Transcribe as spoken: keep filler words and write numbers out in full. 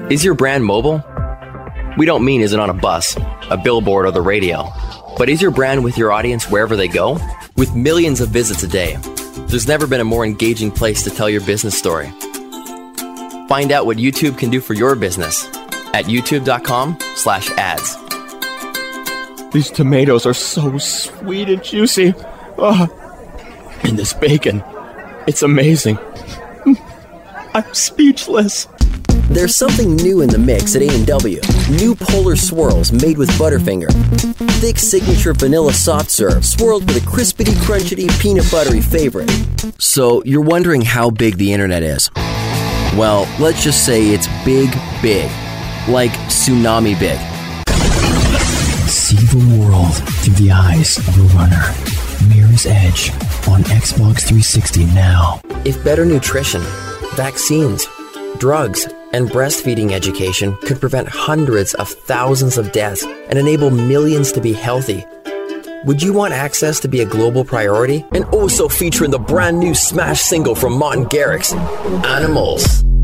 Is your brand mobile? We don't mean is it on a bus, a billboard, or the radio, but is your brand with your audience wherever they go? With millions of visits a day, there's never been a more engaging place to tell your business story. Find out what YouTube can do for your business at youtube.com slash ads. These tomatoes are so sweet and juicy. Oh, and this bacon, it's amazing. I'm speechless. There's something new in the mix at A and W. New Polar Swirls made with Butterfinger. Thick signature vanilla soft serve swirled with a crispity, crunchity, peanut buttery favorite. So you're wondering how big the internet is. Well, let's just say it's big, big. Like tsunami big. See the world through the eyes of a runner. Mirror's Edge on Xbox three sixty now. If better nutrition, vaccines, drugs, and breastfeeding education could prevent hundreds of thousands of deaths and enable millions to be healthy, would you want access to be a global priority? And also featuring the brand new smash single from Martin Garrix, Animals.